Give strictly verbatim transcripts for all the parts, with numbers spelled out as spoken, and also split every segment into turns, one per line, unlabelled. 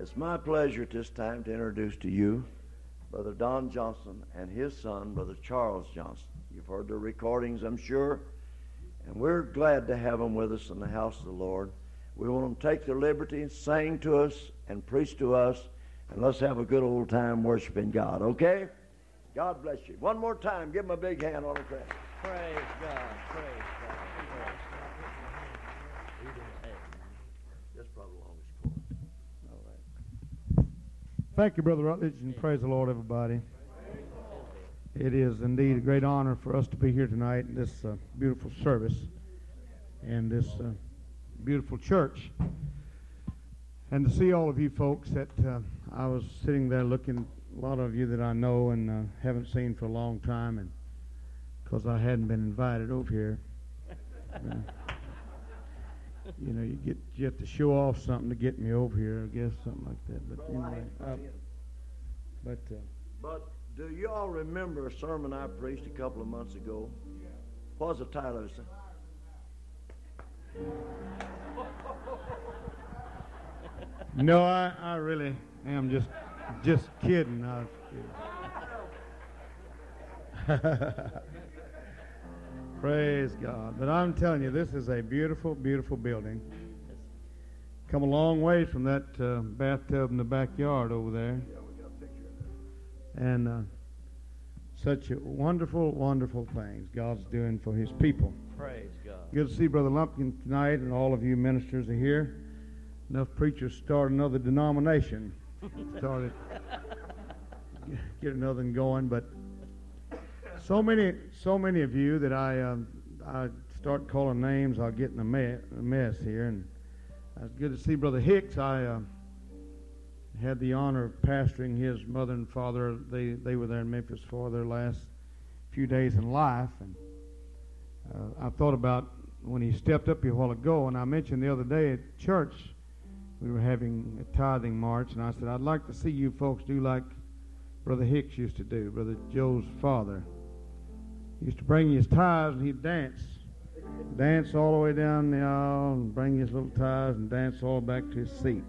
It's my pleasure at this time to introduce to you Brother Don Johnson and his son, Brother Charles Johnson. You've heard their recordings, I'm sure, and we're glad to have them with us in the house of the Lord. We want them to take their liberty and sing to us and preach to us, and let's have a good old time worshiping God, okay? God bless you. One more time, give them a big hand on the credit.
Praise God, praise God, praise God.
That's probably the longest chord.
All right.
Thank you, Brother Rutledge, and praise the Lord, everybody. It is indeed a great honor for us to be here tonight in this uh, beautiful service and this uh, beautiful church, and to see all of you folks that uh, I was sitting there looking, a lot of you that I know and uh, haven't seen for a long time, and because I hadn't been invited over here. Uh, you know, you get you have to show off something to get me over here, I guess, something like that. But anyway, uh, but uh,
But do you all remember a sermon I preached a couple of months ago? What was the title of it?
no, I, I really am just just kidding. I was kidding. Praise God. But I'm telling you, this is a beautiful, beautiful building. Come a long ways from that uh, bathtub in the backyard over there. And uh, such a wonderful, wonderful things God's doing for His people.
Praise God.
Good to see Brother Lumpkin tonight, and all of you ministers are here. Enough preachers start another denomination. Started get another one going, but so many, so many of you that I, um, I start calling names, I'll get in a, me- a mess here. And it's good to see Brother Hicks. I. Uh, had the honor of pastoring his mother and father. They they were there in Memphis for their last few days in life. And uh, I thought about when he stepped up here a while ago, and I mentioned the other day at church, we were having a tithing march, and I said, I'd like to see you folks do like Brother Hicks used to do, Brother Joe's father. He used to bring his tithes, and he'd dance. Dance all the way down the aisle, and bring his little tithes, and dance all back to his seat.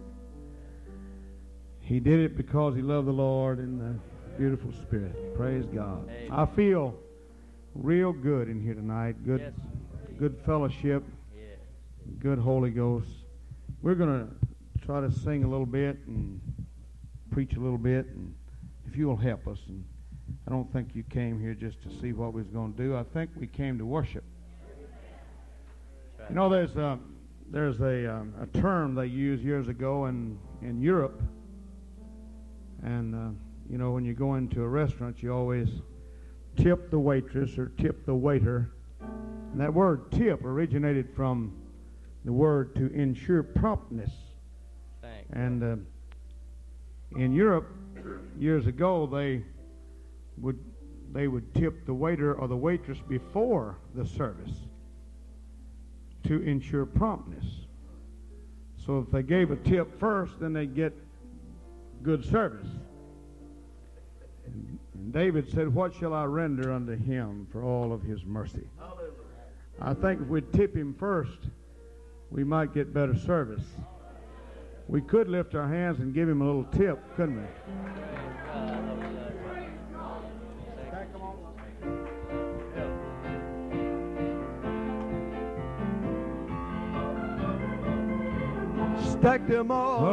He did it because he loved the Lord in the beautiful spirit. Praise God.
Amen.
I feel real good in here tonight. Good,
Yes.
good fellowship.
Yes.
Good Holy Ghost. We're going to try to sing a little bit and preach a little bit, and if you will help us. And I don't think you came here just to see what we was going to do. I think we came to worship.
Right.
You know, there's a there's a um, a term they used years ago in in Europe. And, uh, you know, when you go into a restaurant, you always tip the waitress or tip the waiter. And that word tip originated from the word to ensure promptness.
Thank
And uh, in Europe, years ago, they would they would tip the waiter or the waitress before the service to ensure promptness. So if they gave a tip first, then they'd get good service. And, and David said, what shall I render unto him for all of his mercy?
Hallelujah.
I think if we'd tip him first, we might get better service. We could lift our hands and give him a little tip, couldn't we?
Stack them all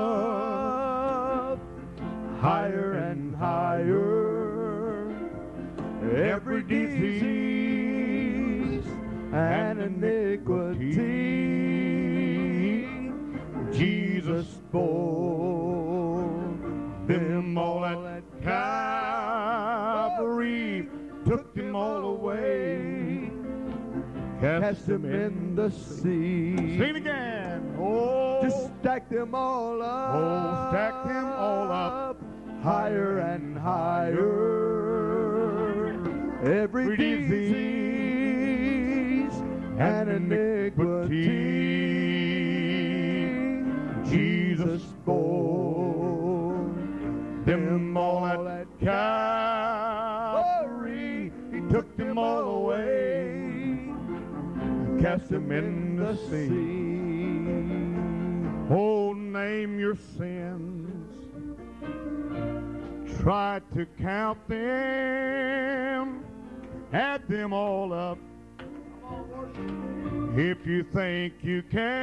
up, higher and higher. Every disease and iniquity, Jesus bore them all at Calvary, took them all away, cast them in the sea.
Sing it again.
Oh, just stack them all up.
Oh, stack them all up.
Higher and higher. Every disease and iniquity, Jesus bore them all at Calvary. He took them all away, cast them in the sea.
Oh, name your sins. Try to count them, add them all up. If you think you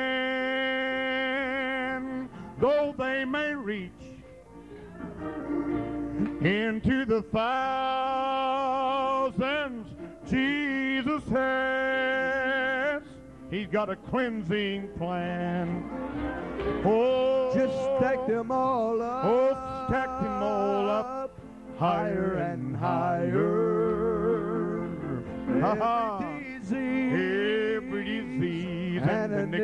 can, though they may reach into the thousands, Jesus has. He's got a cleansing plan. Oh,
just stack them all up.
Oh, stack them all up, higher and higher. Ha-ha.
Every disease,
Every disease
and
and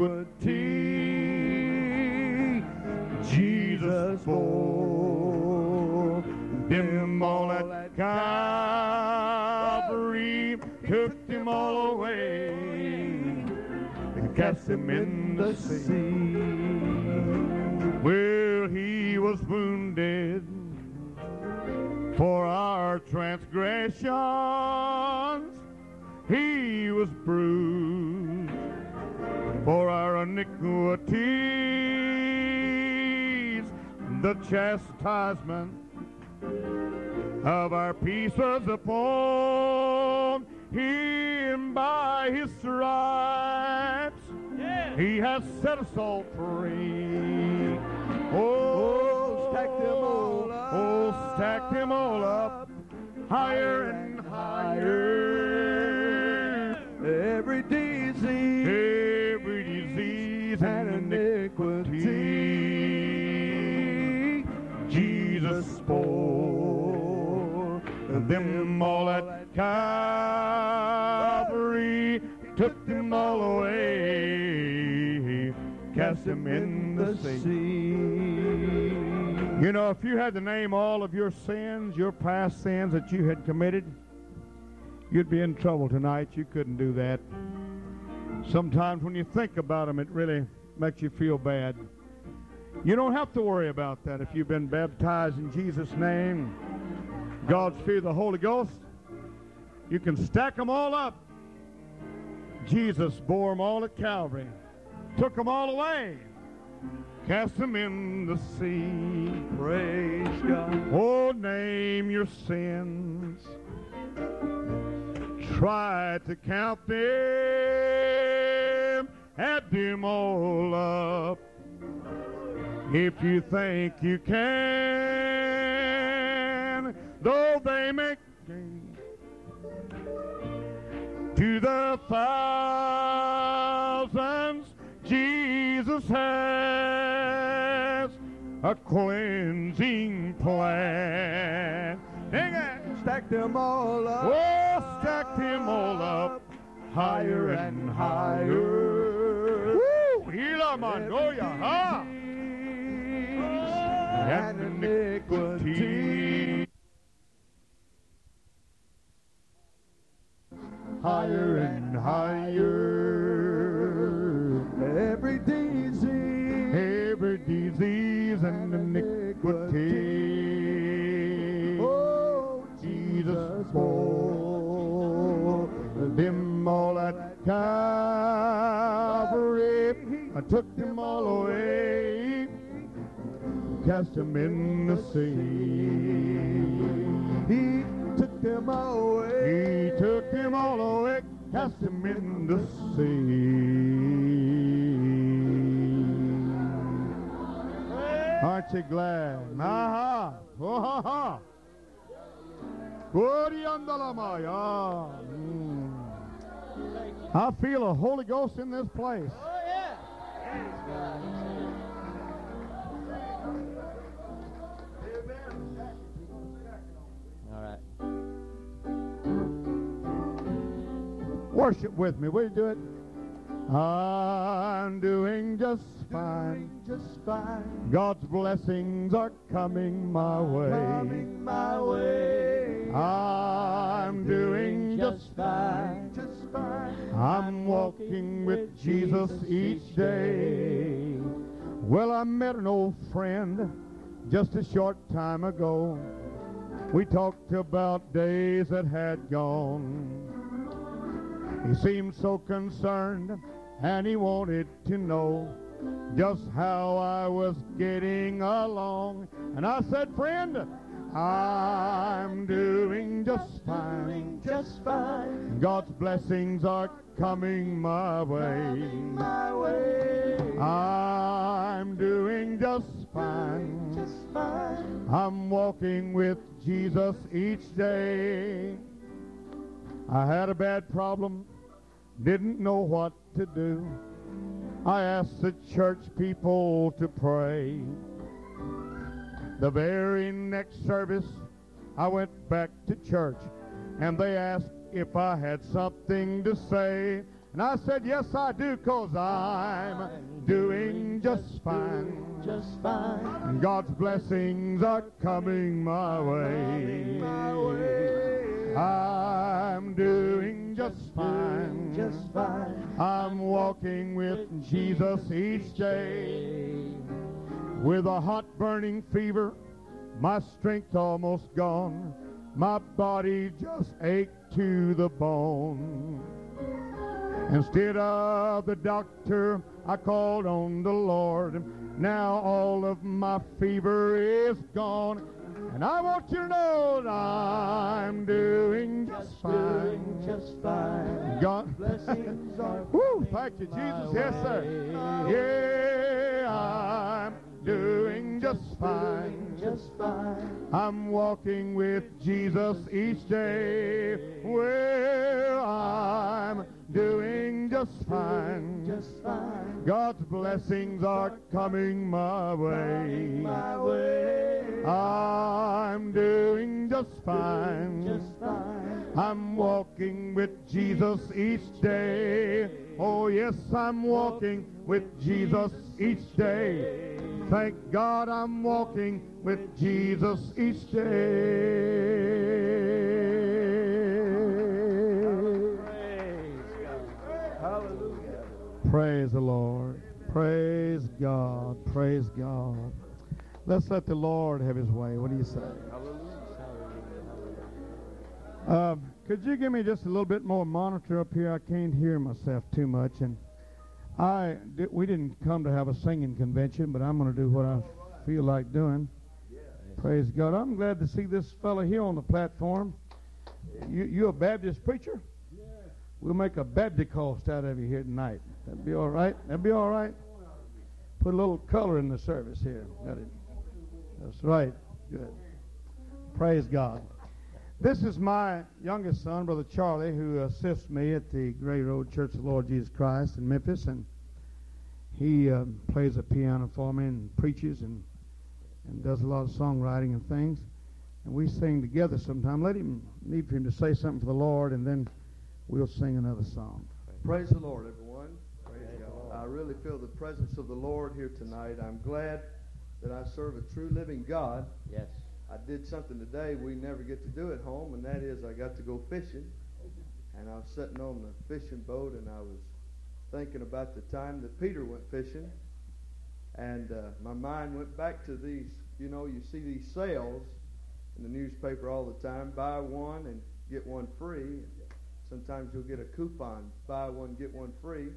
iniquity, Jesus bore
them all at Calvary, took them all away, and cast them in the sea. Well, he was wounded for our transgressions, he was bruised for our iniquities. The chastisement of our peace was upon him. By his stripes
Yeah.
he has set us all free. Oh,
Oh, stack them all up.
Oh, stack them all up, higher and higher.
Every disease,
Every disease and
and
iniquity, Jesus bore them all at Calvary, took them all away, cast them in the sea. You know, if you had to name all of your sins, your past sins that you had committed, you'd be in trouble tonight. You couldn't do that. Sometimes when you think about them, it really makes you feel bad. You don't have to worry about that if you've been baptized in Jesus' name, God's fear, the Holy Ghost. You can stack them all up. Jesus bore them all at Calvary, took them all away, cast them in the sea.
Praise God.
Oh, name your sins. Try to count them, add them all up. If you think you can, though they may gain to the thousands, Jesus has a cleansing plan. Dang it!
Stack them all up.
Oh, stack them all up, higher and higher. Woo! Hila Manoya, ha!
And iniquity,
higher and higher.
every disease,
Every disease and iniquity,
oh,
Jesus bore them all at Calvary. I took them all away, cast them in the sea.
he took them away.
He took them all away, cast them in the sea. Aren't you glad? Aha! Oh, ha, ha! Gloriandalamaya. Mm. I feel a Holy Ghost in this place.
Oh, yeah. All right.
Worship with me. Will you do it? I'm doing just fine.
Just fine.
God's blessings are coming my way.
Coming my way.
I'm doing just fine.
Just fine.
I'm walking with Jesus each day. Well, I met an old friend just a short time ago. We talked about days that had gone. He seemed so concerned, and he wanted to know just how I was getting along. And I said, friend, I'm doing just fine.
Just fine.
God's blessings are coming my way.
Coming my way.
I'm doing just fine.
Just fine.
I'm walking with Jesus each day. I had a bad problem, didn't know what to do. I asked the church people to pray. The very next service, I went back to church, and they asked if I had something to say. And I said, yes, I do, 'cause I'm doing just fine.
Just fine.
And God's blessings are coming my way.
My way.
I'm doing just fine.
Just fine.
I'm walking with Jesus each day. With a hot burning fever, my strength almost gone. My body just ached to the bone. Instead of the doctor, I called on the Lord. Now all of my fever is gone. And I want you to know that I'm doing just fine.
Just fine.
God
Blessings are
Woo, thank you, Jesus. Yes, sir. Yeah, I'm doing just fine.
Just fine.
I'm walking with Jesus each day. Well, I'm doing just fine.
Just fine.
God's blessings are coming my way.
My way.
I'm doing just fine.
Just fine.
I'm walking with Jesus each day. Oh, yes, I'm walking with Jesus each day. Thank God I'm walking with Jesus each day.
Hallelujah.
Praise the Lord. Praise God. Praise God. Let's let the Lord have his way. What do you say? Uh, could you give me just a little bit more monitor up here? I can't hear myself too much. And I, we didn't come to have a singing convention, but I'm going to do what I feel like doing. Praise God. I'm glad to see this fella here on the platform. You, you a Baptist preacher? We'll make a Baptist out of you here tonight. That'd be all right. That'd be all right. Put a little color in the service here. Got it. That's right. Good. Praise God. This is my youngest son, Brother Charlie, who assists me at the Gray Road Church of the Lord Jesus Christ in Memphis, and he uh, plays the piano for me and preaches and and does a lot of songwriting and things. And we sing together sometime. Let him need for him to say something for the Lord, and then we'll sing another song.
Praise the Lord, everyone. Praise God. I really feel the presence of the Lord here tonight. I'm glad that I serve a true living God.
Yes.
I did something today we never get to do at home, and that is I got to go fishing. And I was sitting on the fishing boat, and I was thinking about the time that Peter went fishing. And uh, my mind went back to these, you know, you see these sales in the newspaper all the time, buy one and get one free. Sometimes you'll get a coupon, buy one, get one free.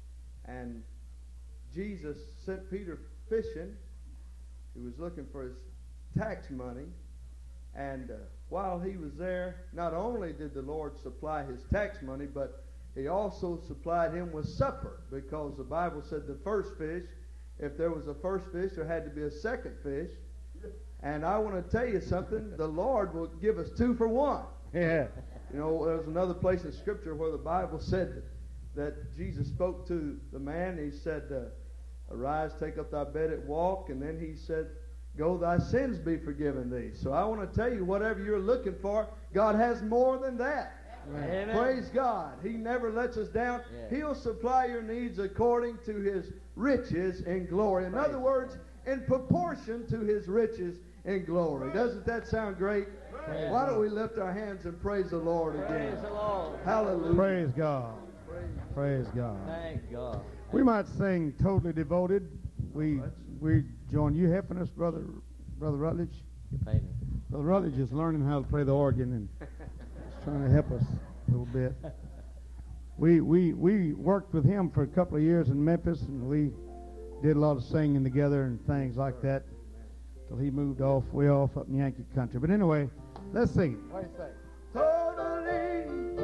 And Jesus sent Peter fishing. He was looking for his tax money. And uh, while he was there, not only did the Lord supply his tax money, but he also supplied him with supper, because the Bible said the first fish, if there was a first fish, there had to be a second fish. And I want to tell you something, the Lord will give us two for one.
Yeah.
You know, there's another place in Scripture where the Bible said that, that Jesus spoke to the man. He said, uh, arise, take up thy bed and walk. And then he said, go, thy sins be forgiven thee. So I want to tell you, whatever you're looking for, God has more than that.
Amen.
Praise God. He never lets us down.
Yeah.
He'll supply your needs according to his riches in glory. In other words, in proportion to his riches in glory. Doesn't that sound great?
Praise
Why don't we lift our hands and praise the Lord again?
Praise the Lord.
Hallelujah.
Praise God. Praise God.
Thank God.
We might sing Totally Devoted. We we join you helping us, Brother Brother Rutledge.
You pay me.
Brother Rutledge is learning how to play the organ and he's trying to help us a little bit. We we we worked with him for a couple of years in Memphis, and we did a lot of singing together and things like that till he moved off, way off up in Yankee country. But anyway, let's sing it. What do you say?
Totally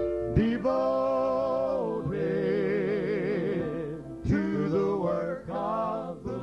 Devoted to the work of the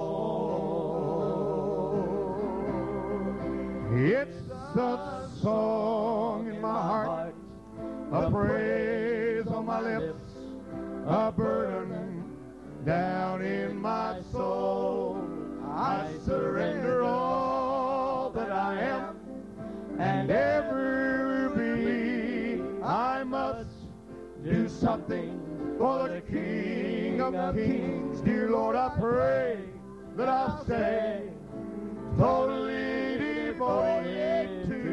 Lord. It's a song in my heart, a praise on my lips, a burden down in my soul. I surrender all that I am, and ever be. I must do something for the King of Kings. Dear Lord, I pray that I'll stay totally devoted to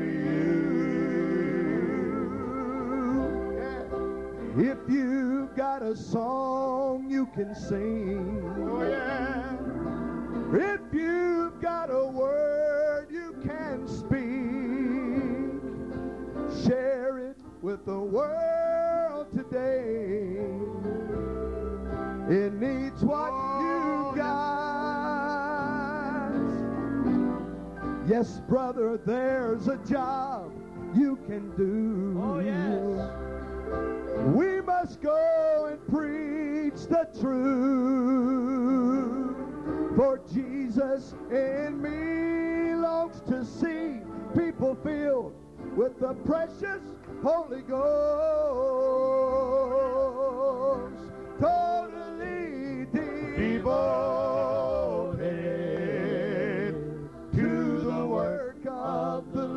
you.
If you've got a song you can sing,
Oh, yeah.
if you've got a word you can speak, share it with the world today. It needs what you got. Yes, brother, there's a job you can do.
Oh, yes.
We must go and preach the truth. For Jesus in me longs to see people filled with the precious Holy Ghost. Totally devoted to the work of the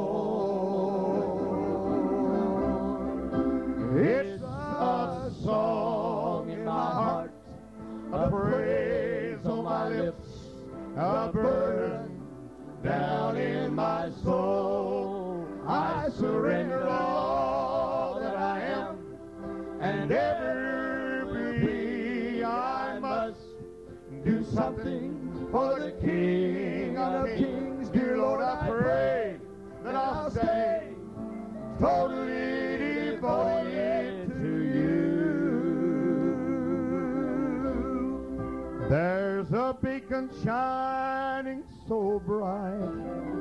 Lord.
It's a song in my heart, a praise on my lips, a burden down in my soul. I surrender all that I am, and ever be. I must do something for the King of Kings. Dear Lord, I pray that I'll stay totally devoted to you. There's a beacon shining so bright,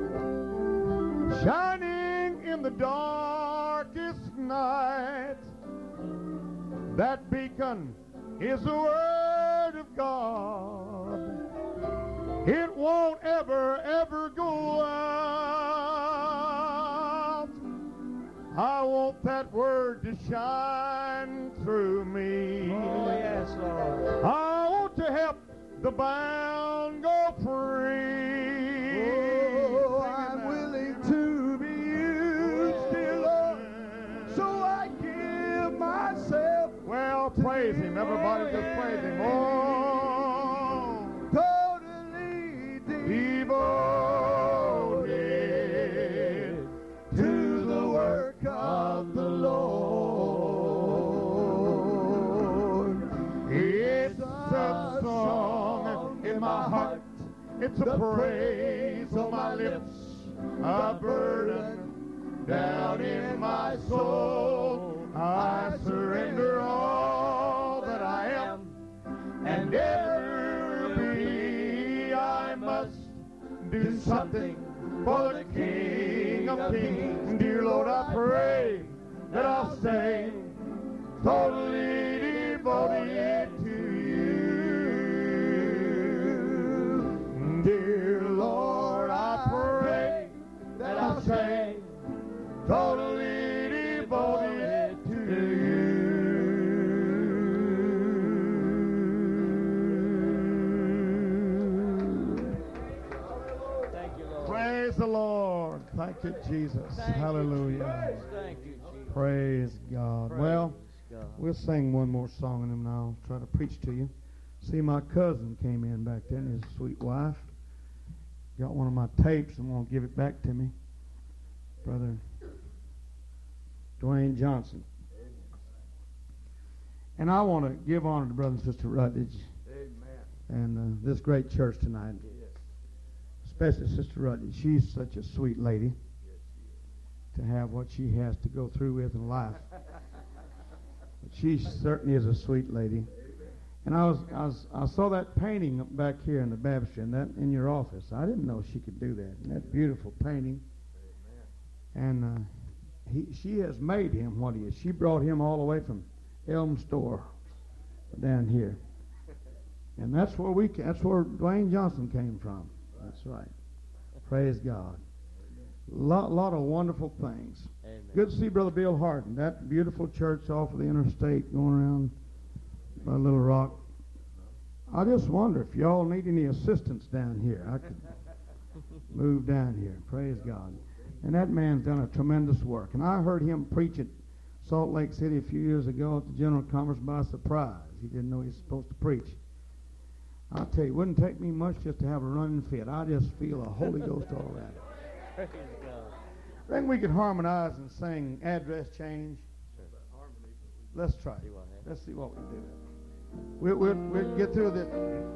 shining in the darkest night. That beacon is the Word of God. It won't ever, ever go out. I want that Word to shine through me.
Oh, yes, Lord.
I want to help the bound go free.
Oh, I'm willing to be used, dear Lord, so I give myself.
Well, praise Him. Everybody just praise Him. Oh,
Totally
devoted to the work of the Lord. It's a song in my heart. It's a praise on my lips, a burden down in my soul. I surrender all that I am, and ever be. I must do something for the King of Kings. Dear Lord, I pray that I'll stay totally devoted to you. Dear Lord, I pray that I'll stay totally devoted to you.
Thank you, Lord.
Praise the Lord. Thank you, Jesus.
Thank you,
Hallelujah.
Jesus. Thank you, Jesus.
Praise God.
Praise
Well,
God.
we'll sing one more song and then I'll try to preach to you. See, my cousin came in back then, his sweet wife. Got one of my tapes and won't give it back to me. Brother Dwayne Johnson. And I want to give honor to Brother and Sister Rutledge
Amen.
and uh, this great church tonight.
Yes.
Especially Sister Rutledge. She's such a sweet lady to have what she has to go through with in life. But she certainly is a sweet lady. And I was, I was, I saw that painting back here in the baptistry, and that in your office. I didn't know she could do that. And that beautiful painting. And uh, he, she has made him what he is. She brought him all the way from Elm Store down here, and that's where we, that's where Dwayne Johnson came from. That's right. Praise God. Lot, lot of wonderful things.
Amen.
Good to see Brother Bill Harden. That beautiful church off of the interstate going around by Little Rock. I just wonder if y'all need any assistance down here. I could move down here. Praise God. And that man's done a tremendous work. And I heard him preach at Salt Lake City a few years ago at the General Conference by surprise. He didn't know he was supposed to preach. I'll tell you, it wouldn't take me much just to have a running fit. I just feel a Holy Ghost all around it.
Praise God.
I think we could harmonize and sing Address Change. Let's try it. Let's see what we do. We'll, we'll, we'll get through this.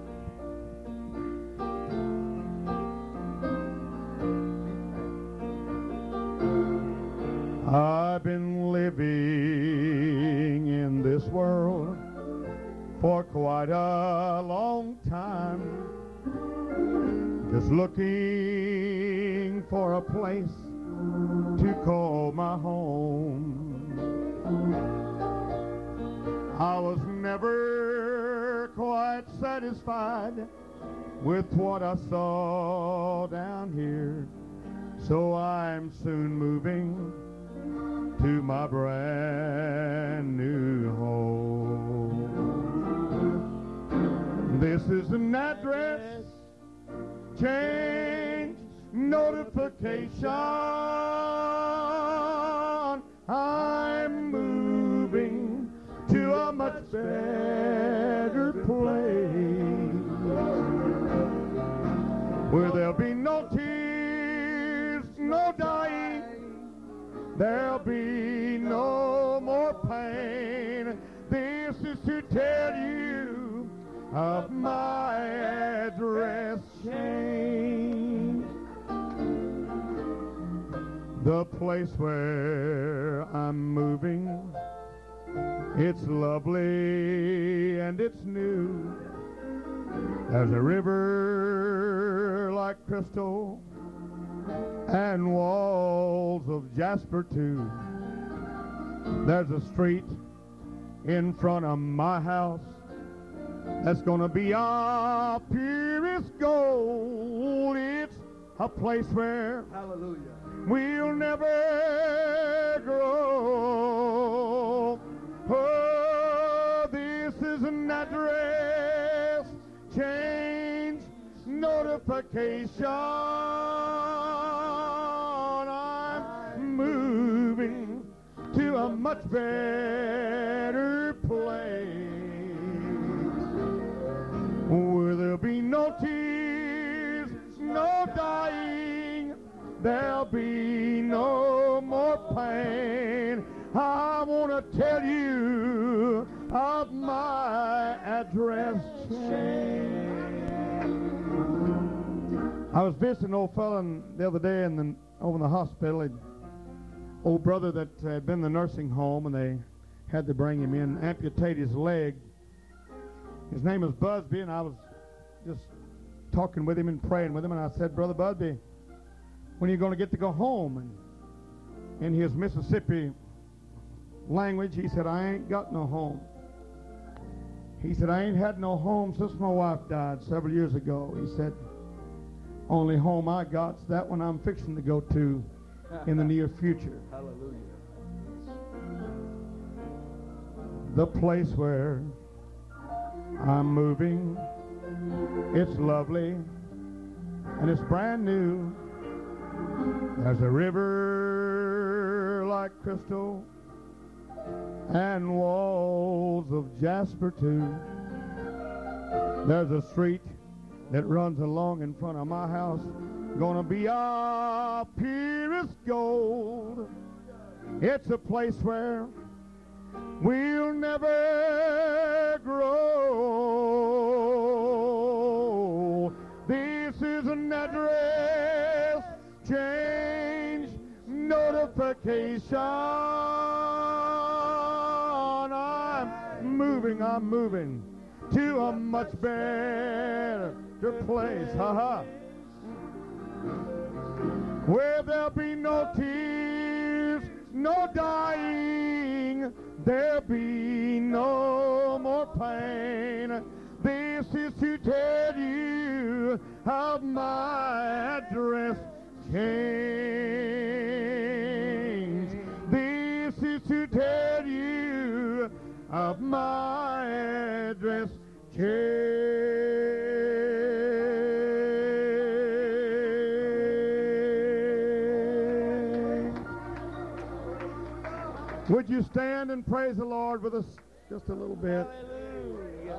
I've been living in this world for quite a long time, just looking for a place to call my home. I was never quite satisfied with what I saw down here, so I'm soon moving to my brand new home. This is an address change notification. I'm moving to a much better place where there'll be no tears, no dying. There'll be no more pain. This is to tell you of my address change. The place where I'm moving, it's lovely and it's new. There's a river like crystal and walls of jasper too. There's a street in front of my house that's gonna be our purest gold. It's a place where
Hallelujah.
we'll never grow. Oh, this is an address change notification. I'm moving to a much better place where there'll be no tears, no dying, there'll be no more pain. I want to tell you of my address change. I was visiting an old fellow the other day in the, over in the hospital. An old brother that had been in the nursing home, and they had to bring him in, amputate his leg. His name was Busby, and I was just talking with him and praying with him, and I said, Brother Busby, when are you going to get to go home? And in his Mississippi language, he said, I ain't got no home. He said, I ain't had no home since my wife died several years ago. He said, only home I got's that one I'm fixing to go to in the near future.
Hallelujah.
The place where I'm moving, it's lovely and it's brand new. There's a river like crystal and walls of jasper too. There's a street that runs along in front of my house, gonna be our purest gold. It's a place where we'll never grow. This is an address change notification. I'm moving, I'm moving to a much better place, ha-ha, where there'll be no tears, no dying, there'll be no more pain. This is to tell you of my address change. This is to tell you of my address change. Would you stand and praise the Lord with us just a little bit?
Hallelujah.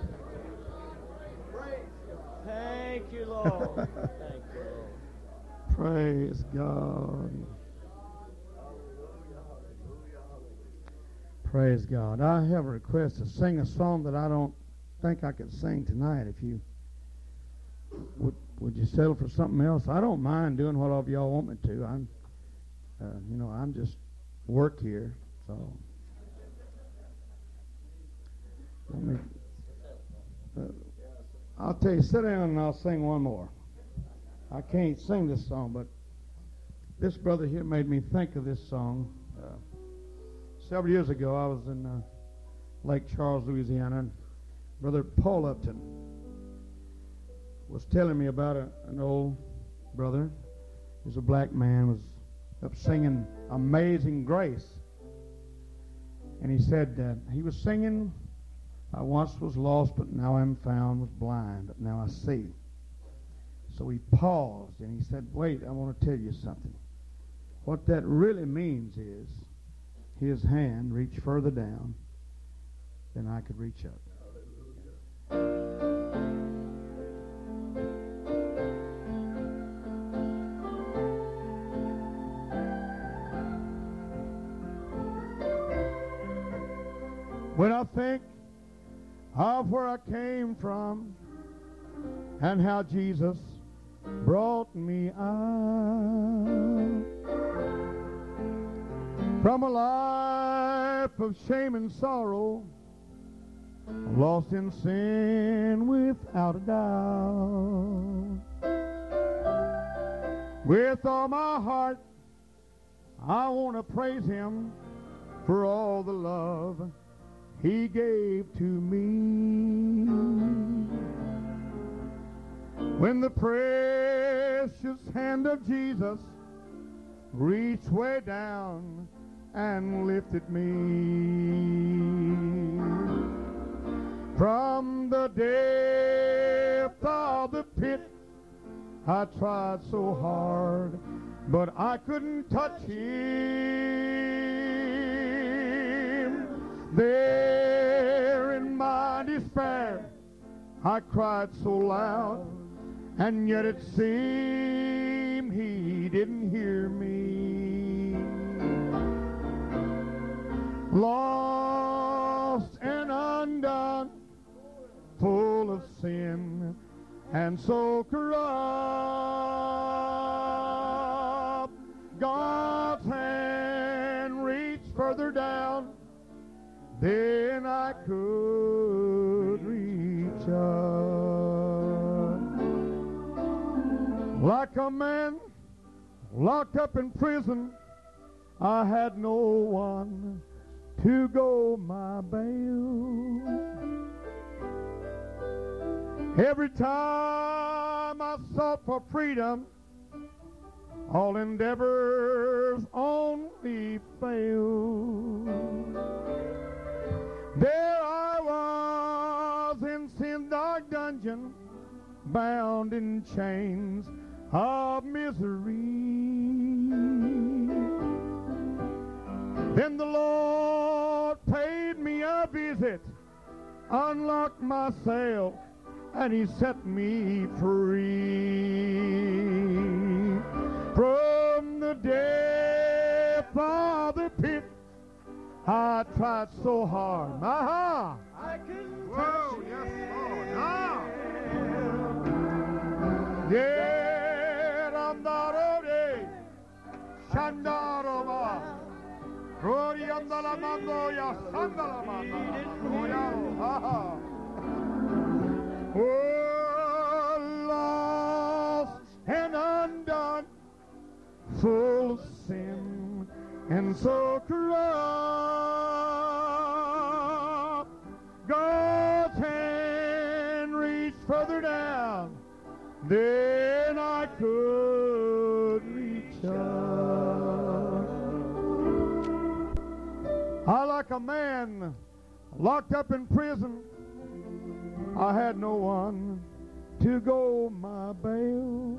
Thank you, Lord. Thank you, Lord.
Praise God. Praise God. I have a request to sing a song that I don't think I could sing tonight. If you would, would you settle for something else? I don't mind doing whatever y'all want me to. I'm, uh, you know, I'm just work here, so. Let me. Uh, I'll tell you, sit down and I'll sing one more. I can't sing this song, but this brother here made me think of this song. Uh, several years ago, I was in uh, Lake Charles, Louisiana, and Brother Paul Upton was telling me about a, an old brother. He was a black man, was up singing Amazing Grace. And he said uh, he was singing, I once was lost, but now I'm found, was blind, but now I see. So he paused and he said, wait, I want to tell you something. What that really means is his hand reached further down than I could reach up. When I think of where I came from and how Jesus brought me out from a life of shame and sorrow, lost in sin without a doubt. With all my heart, I want to praise him for all the love he gave to me. When the precious hand of Jesus reached way down and lifted me from the depth of the pit, I tried so hard, but I couldn't touch him. There in my despair, I cried so loud, and yet it seemed he didn't hear me. Lost and undone, full of sin, and so corrupt, God's hand reached further down than I could reach up. Like a man locked up in prison, I had no one to go my bail. Every time I sought for freedom, all endeavors only failed. There I was in sin's dark dungeon, bound in chains of misery. Then the Lord paid me a visit, unlocked my cell, and he set me free. From the depth of the pit, I tried so hard. Aha!
I couldn't
Whoa,
touch
yes,
him.
Lord. Now. Yet I'm not only Shandarova. Rori andala mando ya sandala mando. Aha. Oh, lost and undone, full of sin and so corrupt. God's hand reached further down than I could reach up. I, like a man locked up in prison, I had no one to go my bail.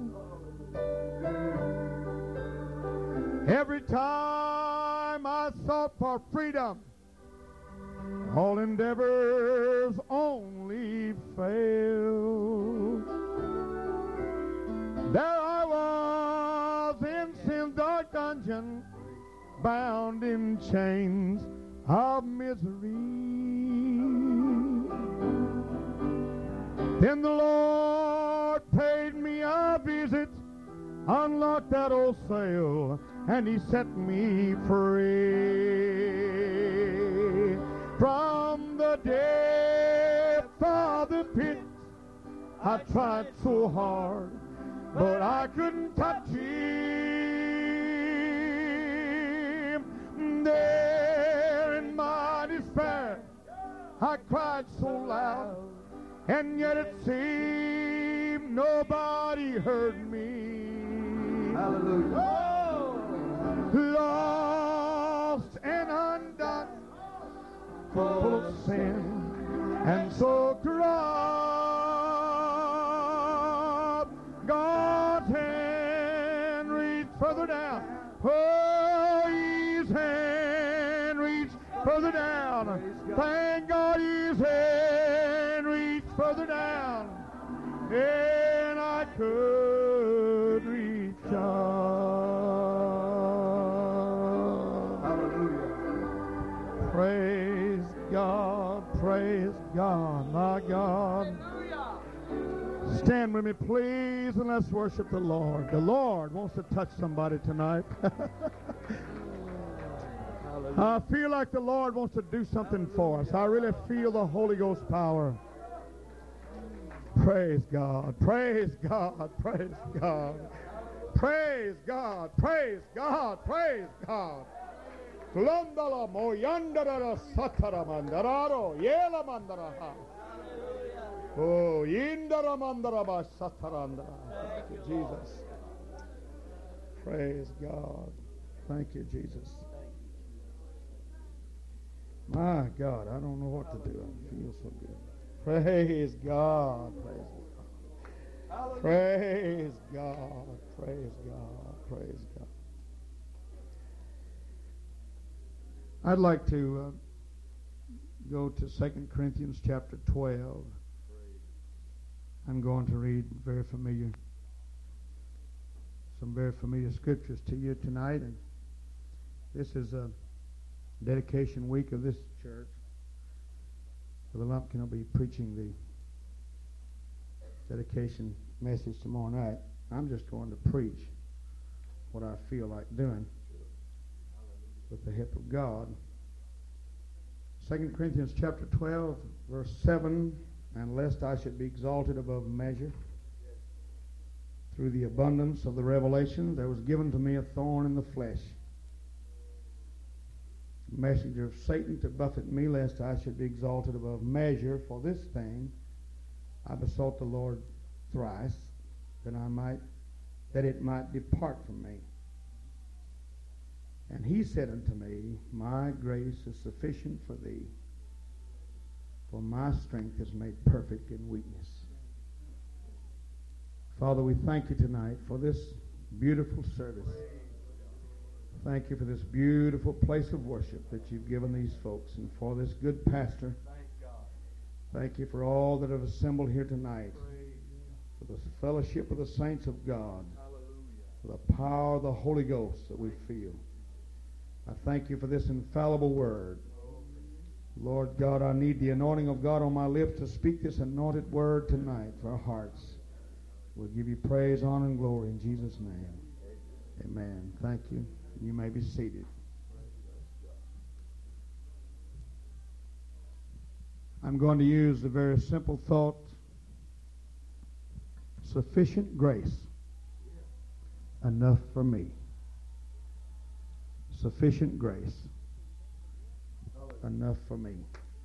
Every time I sought for freedom, all endeavors only failed. There I was in sin's dark dungeon, bound in chains of misery. Then the Lord paid me a visit, unlocked that old sail, and he set me free. From the depth of the pit, I tried so hard, but I couldn't touch him. There in my despair, I cried so loud, and yet it seemed nobody heard me.
Hallelujah.
Oh, lost and undone, full of sin and so corrupt. God's hand reached further down. Oh, his hand reached further down. Thank God his hand reached further down, and I could reach up.
Hallelujah.
Praise God, praise God, my God. Stand with me, please, and let's worship the Lord. The Lord wants to touch somebody tonight. I feel like the Lord wants to do something for us. I really feel the Holy Ghost power. Praise God, praise God, praise God. Praise God, praise God, praise God. Glondala moyandara satara mandararo yela mandaraha. Oh, yindara mandaraba satarandara. Thank you, Jesus. Praise God. Thank you, Jesus. My God, I don't know what to do. I feel so good. Praise God. Praise God. Praise God. Praise God. Praise God. I'd like to uh, go to Second Corinthians chapter twelve. I'm going to read very familiar, some very familiar scriptures to you tonight. And this is a dedication week of this church. Brother Lumpkin will be preaching the dedication message tomorrow night. I'm just going to preach what I feel like doing with the help of God. Second Corinthians chapter twelve, verse seven, and lest I should be exalted above measure through the abundance of the revelation, there was given to me a thorn in the flesh, a messenger of Satan to buffet me, lest I should be exalted above measure. For this thing I besought the Lord thrice, that I might, that it might depart from me. And he said unto me, my grace is sufficient for thee, for my strength is made perfect in weakness. Father, we thank you tonight for this beautiful service. Thank you for this beautiful place of worship that you've given these folks, and for this good pastor. Thank you for all that have assembled here tonight, for the fellowship of the saints of God, for the power of the Holy Ghost that we feel. I thank you for this infallible word. Lord God, I need the anointing of God on my lips to speak this anointed word tonight for our hearts. We'll give you praise, honor, and glory in Jesus' name. Amen. Thank you. You may be seated. I'm going to use a very simple thought Sufficient grace, enough for me. Sufficient grace, enough for me.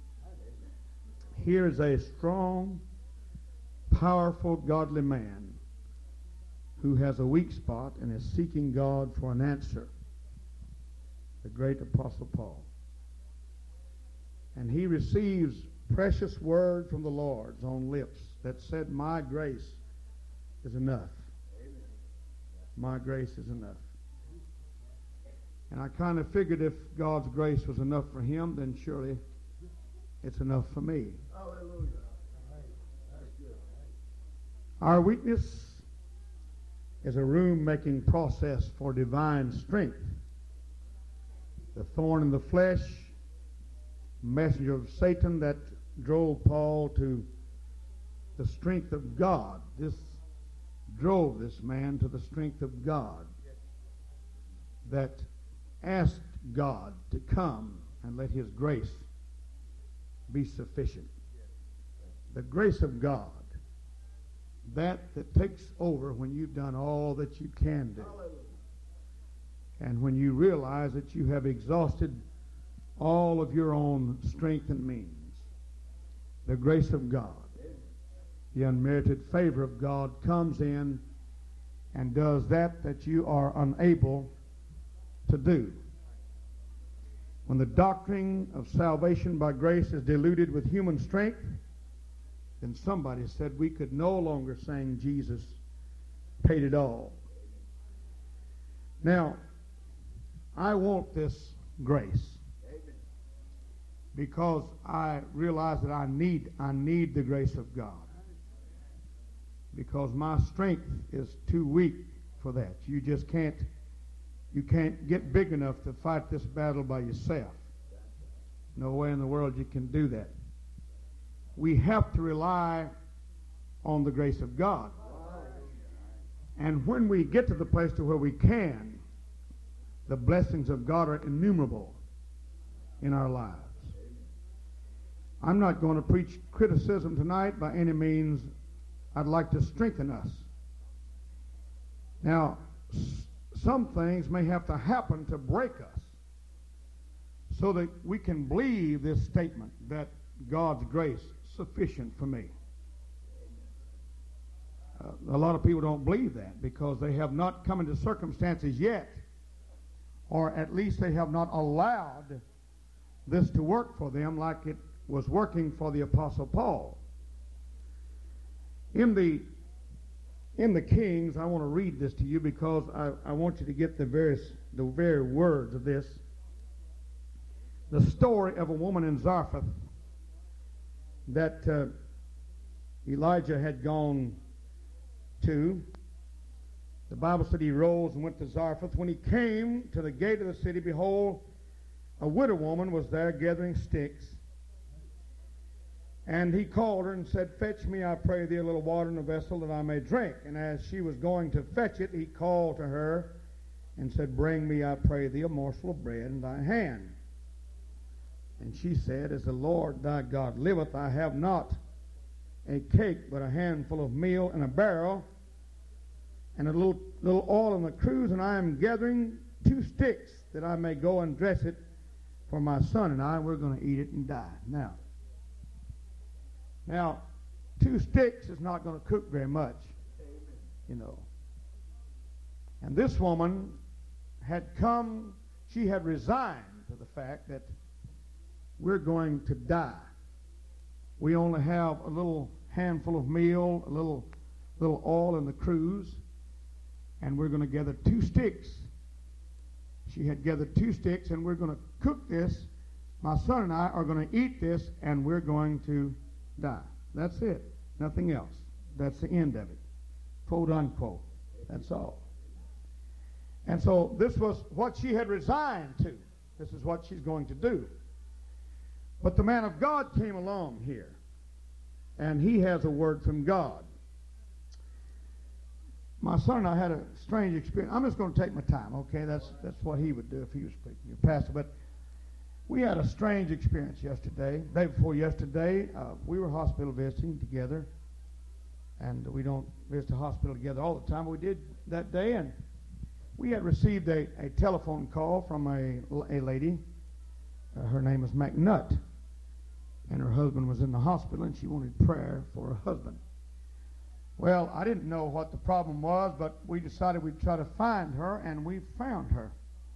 Here is a strong, powerful, godly man who has a weak spot and is seeking God for an answer. The great Apostle Paul. And he receives precious word from the Lord's own lips that said, my grace is enough. My grace is enough. And I kind of figured if God's grace was enough for him, then surely it's enough for me.
Hallelujah.
Our weakness is a room-making process for divine strength. The thorn in the flesh, messenger of Satan that drove Paul to the strength of God. This drove this man to the strength of God that asked God to come and let his grace be sufficient. The grace of God, that that takes over when you've done all that you can do. And when you realize that you have exhausted all of your own strength and means. The grace of God, the unmerited favor of God comes in and does that that you are unable to do. When the doctrine of salvation by grace is diluted with human strength, then somebody said we could no longer sing Jesus paid it all. Now, I want this grace because I realize that I need I need the grace of God, because my strength is too weak for that. You just can't you can't get big enough to fight this battle by yourself. No way in the world you can do that. We have to rely on the grace of God. And when we get to the place to where we can, the blessings of God are innumerable in our lives. I'm not going to preach criticism tonight by any means. I'd like to strengthen us. Now, s- some things may have to happen to break us so that we can believe this statement that God's grace sufficient for me. Uh, a lot of people don't believe that because they have not come into circumstances yet, or at least they have not allowed this to work for them like it was working for the Apostle Paul. In the in the Kings, I want to read this to you because I, I want you to get the various the very words of this. The story of a woman in Zarephath that uh, Elijah had gone to. The Bible said he rose and went to Zarephath. When he came to the gate of the city, behold, a widow woman was there gathering sticks. And he called her and said, fetch me, I pray thee, a little water in a vessel that I may drink. And as she was going to fetch it, he called to her and said, bring me, I pray thee, a morsel of bread in thy hand. And she said, as the Lord thy God liveth, I have not a cake, but a handful of meal in a barrel, and a little, little oil in the cruse, and I am gathering two sticks that I may go and dress it for my son and I. We're going to eat it and die. Now, now, two sticks is not going to cook very much, you know. And this woman had come, she had resigned to the fact that we're going to die. We only have a little handful of meal, a little, little oil in the cruse, and we're going to gather two sticks. She had gathered two sticks, and we're going to cook this. My son and I are going to eat this, and we're going to die. That's it. Nothing else. That's the end of it. Quote, unquote. That's all. And so this was what she had resigned to. This is what she's going to do. But the man of God came along here, and he has a word from God. My son and I had a strange experience. I'm just going to take my time, okay? That's that's what he would do if he was speaking, your pastor. But we had a strange experience yesterday. Day before yesterday, uh, we were hospital visiting together, and we don't visit the hospital together all the time. But we did that day, and we had received a, a telephone call from a, a lady. Uh, her name is McNutt, and her husband was in the hospital, and she wanted prayer for her husband. Well, I didn't know what the problem was, but we decided we'd try to find her, and we found her.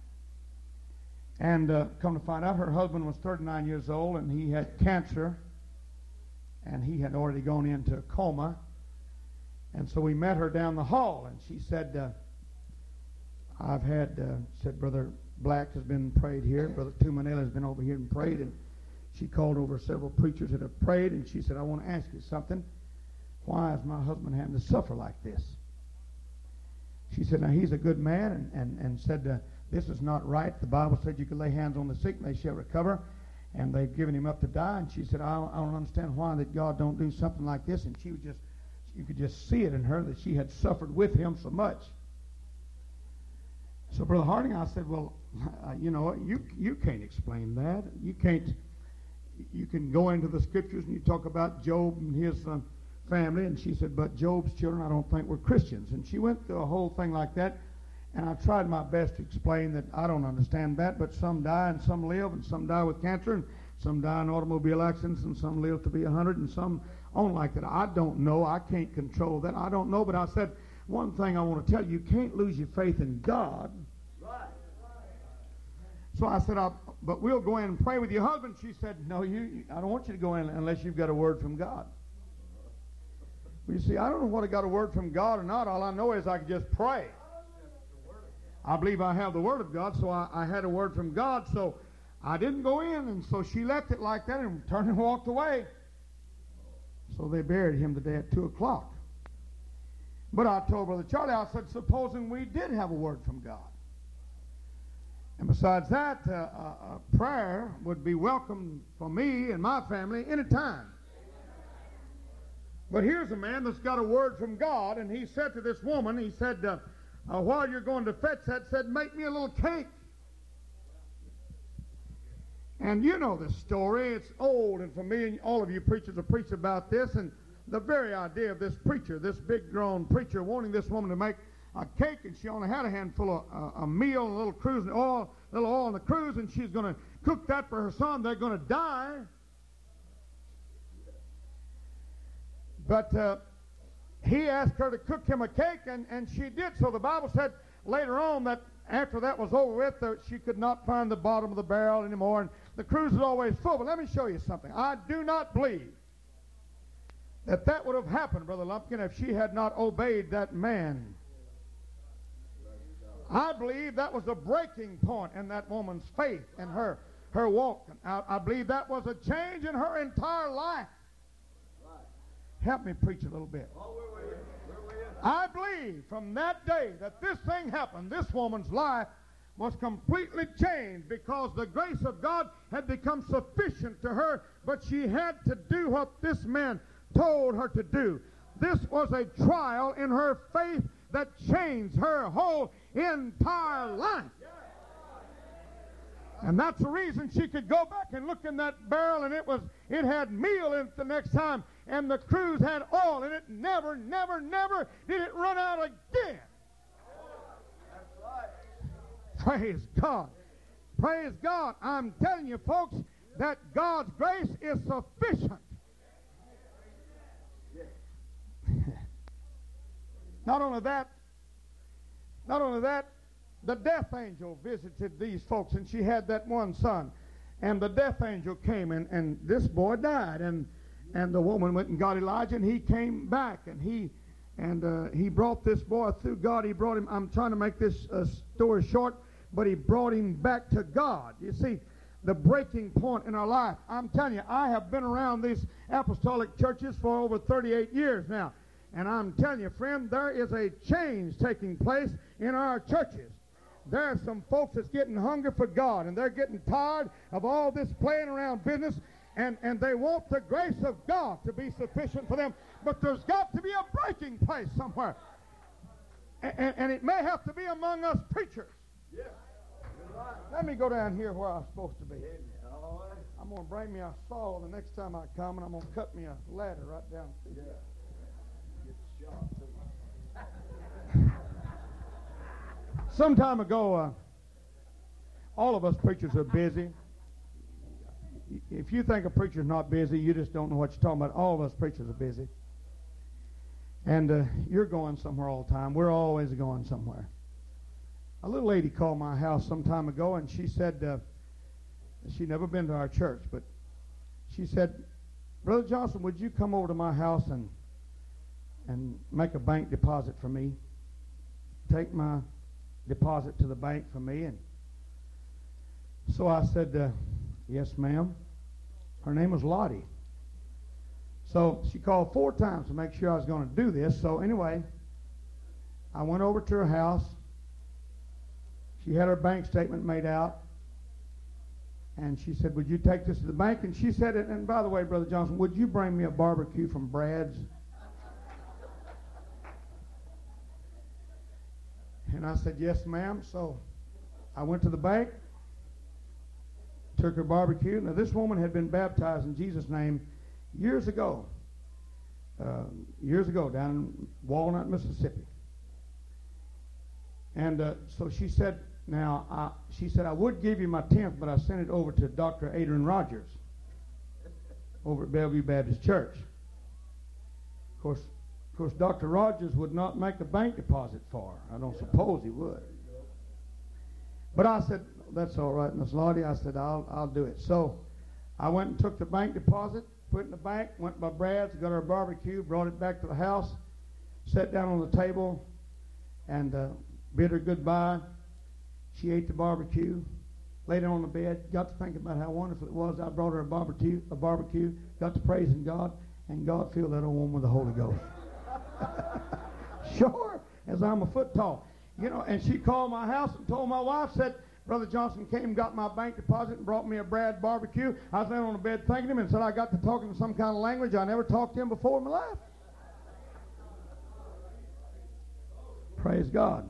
And uh, come to find out, her husband was thirty-nine years old, and he had cancer, and he had already gone into a coma. And so we met her down the hall, and she said, uh, I've had, uh, said, Brother Black has been prayed here, Brother Tumanella has been over here and prayed, and she called over several preachers that have prayed, and she said, I want to ask you something. Why is my husband having to suffer like this? She said, now he's a good man, and, and, and said, uh, this is not right. The Bible said you can lay hands on the sick and they shall recover, and they've given him up to die. And she said, I don't, I don't understand why that God don't do something like this. And she was just, you could just see it in her that she had suffered with him so much. So, Brother Harding, I said, well, uh, you know, you you can't explain that. You can't, you can go into the scriptures and you talk about Job and his uh, family. And she said, but Job's children I don't think were Christians. And she went through a whole thing like that. And I tried my best to explain that I don't understand that, but some die and some live, and some die with cancer, and some die in automobile accidents, and some live to be a hundred, and some on like that. I don't know. I can't control that. I don't know, but I said, one thing I want to tell you, you can't lose your faith in God. Right. So I said, I'll, but we'll go in and pray with your husband. She said, no, you. I don't want you to go in unless you've got a word from God. Well, you see, I don't know whether I got a word from God or not. All I know is I can just pray. I believe I have the Word of God, so I, I had a word from God, so I didn't go in, and so she left it like that and turned and walked away. So they buried him today at two o'clock. But I told Brother Charlie, I said, supposing we did have a word from God. And besides that, uh, uh, uh, prayer would be welcome for me and my family anytime. But here's a man that's got a word from God, and he said to this woman, he said, uh, Uh, while you're going to fetch that, said, make me a little cake. And you know this story. It's old, and for me and all of you preachers have preached about this, and the very idea of this preacher, this big-grown preacher, wanting this woman to make a cake, and she only had a handful of uh, a meal and a little cruise and oil, little oil in the cruise, and she's going to cook that for her son. They're going to die. But uh, he asked her to cook him a cake, and, and she did. So the Bible said later on that after that was over with, uh, she could not find the bottom of the barrel anymore, and the cruise was always full. But let me show you something. I do not believe that that would have happened, Brother Lumpkin, if she had not obeyed that man. I believe that was a breaking point in that woman's faith and her, her walk. I, I believe that was a change in her entire life. Help me preach a little bit. I believe from that day that this thing happened, this woman's life was completely changed because the grace of God had become sufficient to her, but she had to do what this man told her to do. This was a trial in her faith that changed her whole entire life. And that's the reason she could go back and look in that barrel, and it was it had meal in it the next time, and the cruise had oil in it. Never, never, never did it run out again. Praise God. Praise God. I'm telling you, folks, that God's grace is sufficient. Not only that, not only that, the death angel visited these folks, and she had that one son. And the death angel came, and, and this boy died. And and the woman went and got Elijah, and he came back, and he and uh, he brought this boy through God. He brought him, I'm trying to make this uh, story short, but he brought him back to God. You see, the breaking point in our life. I'm telling you, I have been around these apostolic churches for over thirty-eight years now. And I'm telling you, friend, there is a change taking place in our churches. There are some folks that's getting hungry for God, and they're getting tired of all this playing around business, and, and they want the grace of God to be sufficient for them. But there's got to be a breaking place somewhere. And, and, and it may have to be among us preachers. Yeah. Let me go down here where I'm supposed to be. I'm going to bring me a saw the next time I come, and I'm going to cut me a ladder right down through there. Some time ago, uh, all of us preachers are busy. If you think a preacher's not busy, you just don't know what you're talking about. All of us preachers are busy. And uh, you're going somewhere all the time. We're always going somewhere. A little lady called my house some time ago, and she said, uh, she'd never been to our church, but she said, Brother Johnson, would you come over to my house and and make a bank deposit for me? Take my deposit to the bank for me. And so I said, uh, yes, ma'am. Her name was Lottie. So she called four times to make sure I was going to do this. So anyway, I went over to her house. She had her bank statement made out. And she said, would you take this to the bank? And she said, and by the way, Brother Johnson, would you bring me a barbecue from Brad's? And I said, yes, ma'am. So I went to the bank, took her barbecue. Now, this woman had been baptized in Jesus' name years ago, uh, years ago down in Walnut, Mississippi. And uh, so she said, now, I, she said, I would give you my tenth, but I sent it over to Doctor Adrian Rogers over at Bellevue Baptist Church. Of course, of course, Doctor Rogers would not make a bank deposit for her. I don't suppose he would. But I said, that's all right, Miss Lottie. I said, I'll, I'll do it. So I went and took the bank deposit, put it in the bank, went by Brad's, got her barbecue, brought it back to the house, sat down on the table, and uh, bid her goodbye. She ate the barbecue, laid down on the bed, got to thinking about how wonderful it was. I brought her a barbecue, a barbecue, got to praising God, and God filled that old woman with the Holy Ghost. Sure, as I'm a foot tall. You know, and she called my house and told my wife, said, Brother Johnson came, got my bank deposit, and brought me a Brad barbecue. I was laying on the bed thanking him and said I got to talking to some kind of language I never talked to him before in my life. Praise God.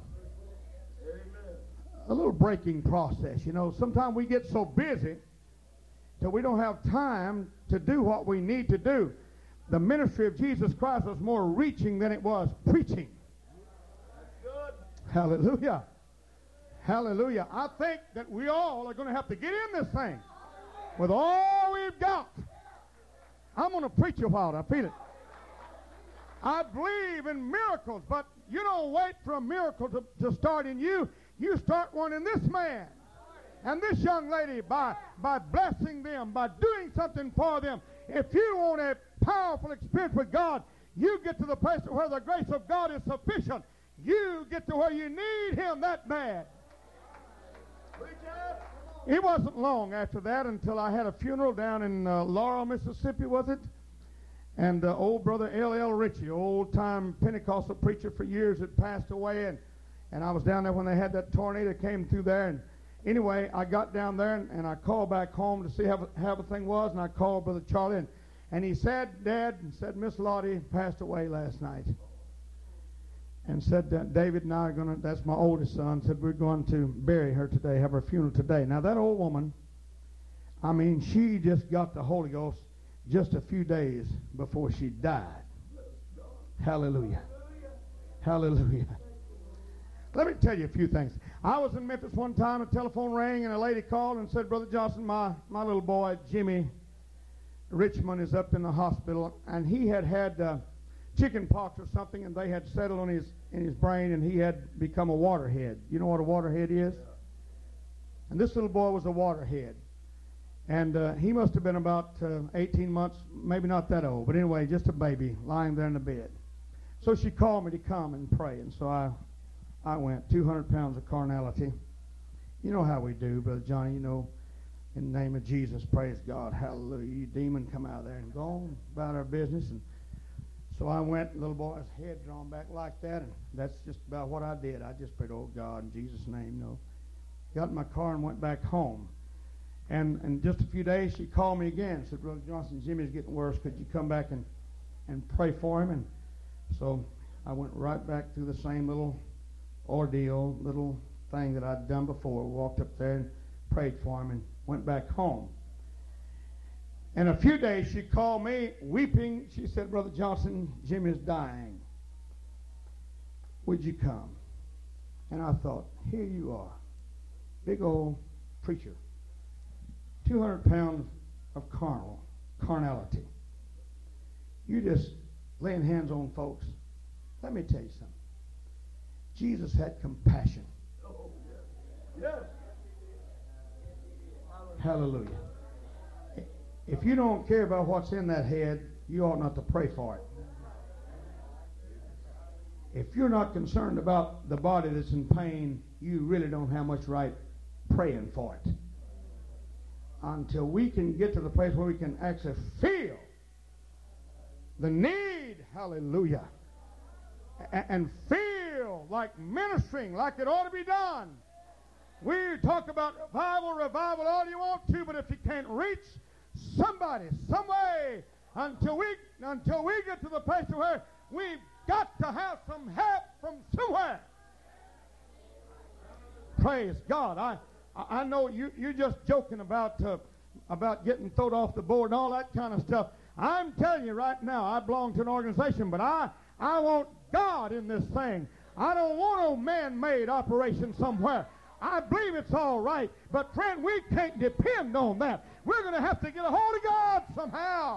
A little breaking process, you know. Sometimes we get so busy that we don't have time to do what we need to do. The ministry of Jesus Christ was more reaching than it was preaching. Hallelujah. Hallelujah. I think that we all are going to have to get in this thing with all we've got. I'm going to preach a while. I feel it. I believe in miracles, but you don't wait for a miracle to, to start in you. You start one in this man and this young lady by, by blessing them, by doing something for them. If you want a powerful experience with God, you get to the place where the grace of God is sufficient. You get to where you need him that bad. It wasn't long after that until I had a funeral down in uh, Laurel, Mississippi, was it? And uh, old brother L L Ritchie, old-time Pentecostal preacher for years, had passed away, and, and I was down there when they had that tornado came through there. And anyway, I got down there, and, and I called back home to see how, how everything was, and I called Brother Charlie, and, and he said, Dad, and said, Miss Lottie passed away last night. And said that David and I are going to, that's my oldest son, said we're going to bury her today, have her funeral today. Now that old woman, I mean, she just got the Holy Ghost just a few days before she died. Hallelujah. Hallelujah. Let me tell you a few things. I was in Memphis one time, a telephone rang, and a lady called and said, Brother Johnson, my, my little boy, Jimmy Richmond, is up in the hospital, and he had had uh, chicken pox or something, and they had settled on his in his brain, and he had become a waterhead. You know what a waterhead is? And this little boy was a waterhead. And uh, he must have been about uh, eighteen months, maybe not that old, but anyway, just a baby lying there in the bed. So she called me to come and pray, and so I I went, two hundred pounds of carnality. You know how we do, Brother Johnny, you know, in the name of Jesus, praise God, hallelujah, you demon, come out of there and go on about our business. And so I went, little boy's head drawn back like that, and that's just about what I did. I just prayed, oh God, in Jesus' name, no. Got in my car and went back home. And in just a few days, she called me again, said, Brother Johnson, Jimmy's getting worse. Could you come back and, and pray for him? And so I went right back through the same little ordeal, little thing that I'd done before. Walked up there and prayed for him and went back home. In a few days, she called me, weeping. She said, Brother Johnson, Jimmy's dying. Would you come? And I thought, here you are, big old preacher, two hundred pounds of carnal, carnality. You just laying hands on folks. Let me tell you something. Jesus had compassion.
Oh, yes. Yes.
Hallelujah. If you don't care about what's in that head, you ought not to pray for it. If you're not concerned about the body that's in pain, you really don't have much right praying for it. Until we can get to the place where we can actually feel the need, hallelujah, a- and feel like ministering, like it ought to be done. We talk about revival, revival all you want to, but if you can't reach somebody, some way, until we until we get to the place where we've got to have some help from somewhere. Praise God. I I know you you're just joking about uh, about getting thrown off the board and all that kind of stuff. I'm telling you right now, I belong to an organization, but I I want God in this thing. I don't want no man-made operation somewhere. I believe it's all right, but friend, we can't depend on that. We're going to have to get a hold of God somehow.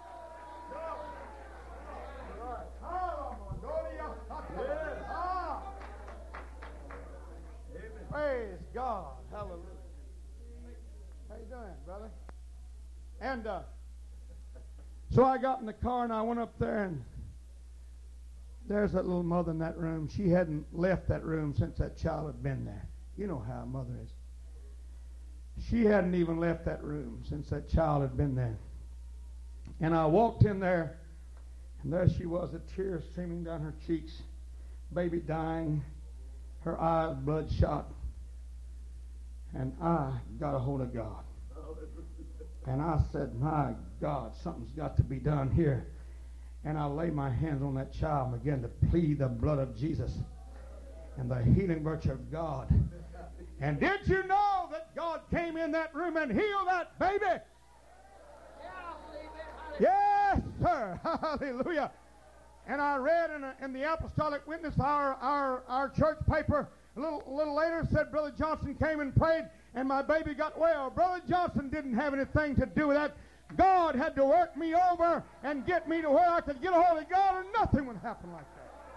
Praise God. Hallelujah. How you doing, brother? And uh, so I got in the car and I went up there, and there's that little mother in that room. She hadn't left that room since that child had been there. You know how a mother is. She hadn't even left that room since that child had been there. And I walked in there, and there she was, the tears streaming down her cheeks, baby dying, her eyes bloodshot. And I got a hold of God. And I said, my God, something's got to be done here. And I laid my hands on that child and began to plead the blood of Jesus and the healing virtue of God. And did you know that God came in that room and healed that baby? Yes, sir. Hallelujah. And I read in, a, in the Apostolic Witness, our, our, our church paper, a little, a little later, said Brother Johnson came and prayed, and my baby got well. Brother Johnson didn't have anything to do with that. God had to work me over and get me to where I could get a hold of God, and nothing would happen like that.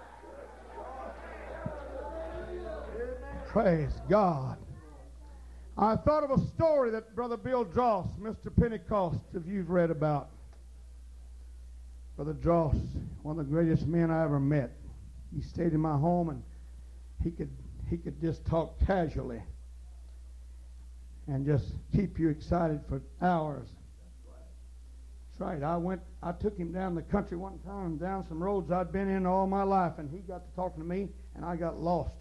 Praise God. I thought of a story that Brother Bill Dross, Mister Pentecost, if you've read about. Brother Dross, one of the greatest men I ever met. He stayed in my home, and he could he could just talk casually and just keep you excited for hours. That's right. I went. I took him down the country one time, down some roads I'd been in all my life, and he got to talking to me, and I got lost.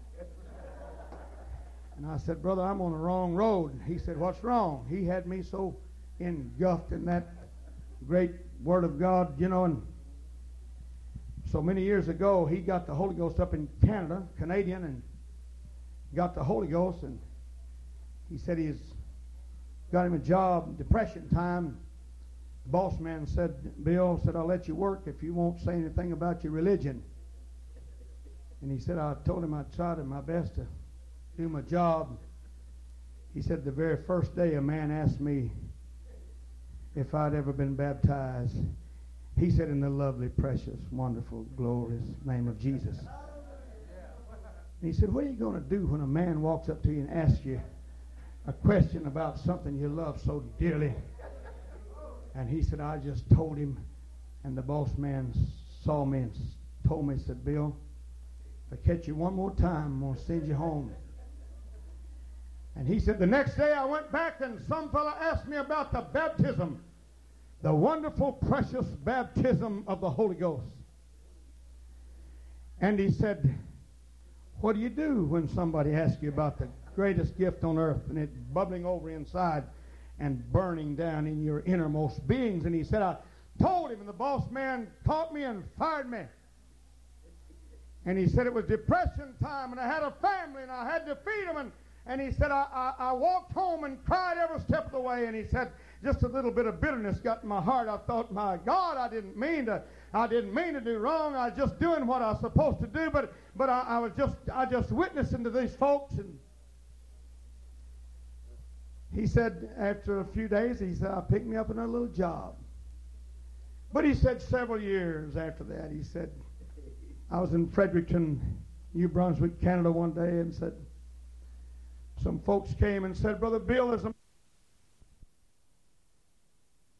And I said, brother, I'm on the wrong road. And he said, what's wrong? He had me so engulfed in that great Word of God, you know. And so many years ago, he got the Holy Ghost up in Canada, Canadian, and got the Holy Ghost. And he said he's got him a job, depression time. The boss man said, Bill said, I'll let you work if you won't say anything about your religion. And he said, I told him I'd try to my best to do my job. He said the very first day a man asked me if I'd ever been baptized. He said, in the lovely, precious, wonderful, glorious name of Jesus. And he said, what are you going to do when a man walks up to you and asks you a question about something you love so dearly? And he said, I just told him, and the boss man saw me and told me, said, Bill, if I catch you one more time, I'm going to send you home. And he said, the next day I went back, and some fellow asked me about the baptism, the wonderful, precious baptism of the Holy Ghost. And he said, what do you do when somebody asks you about the greatest gift on earth, and it's bubbling over inside and burning down in your innermost beings? And he said, I told him, and the boss man caught me and fired me. And he said it was depression time, and I had a family, and I had to feed them. And, and he said, I, I, I walked home and cried every step of the way. And he said, just a little bit of bitterness got in my heart. I thought, my God, I didn't mean to, I didn't mean to do wrong. I was just doing what I was supposed to do, but but I, I was just, I just witnessing to these folks. And he said, after a few days, he said, "I'll pick me up another little job." But he said several years after that, he said, I was in Fredericton, New Brunswick, Canada one day, and said, some folks came and said, "Brother Bill, there's a